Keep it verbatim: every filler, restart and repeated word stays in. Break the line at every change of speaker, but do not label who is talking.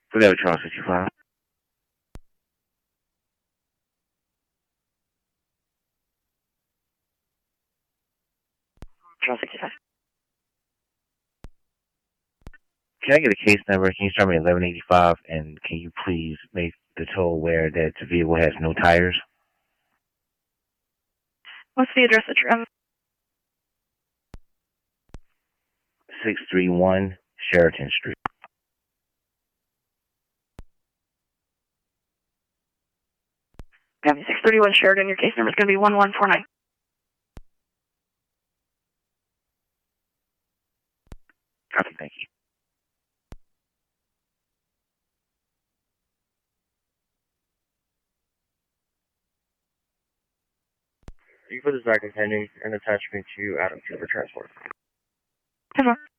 Toledo, Charles sixty-five.
Charles sixty-five.
Can I get a case number? Can you start me at eleven eighty-five? And can you please make the tow aware that the vehicle has no tires?
What's the address that you're on?
six three one Sheraton Street.
Copy. six thirty-one Sheridan. Your case number is going to be one one four nine.
Copy, thank you.
You can put this back in pending and attach me to Adam Trooper Transport.
ten four.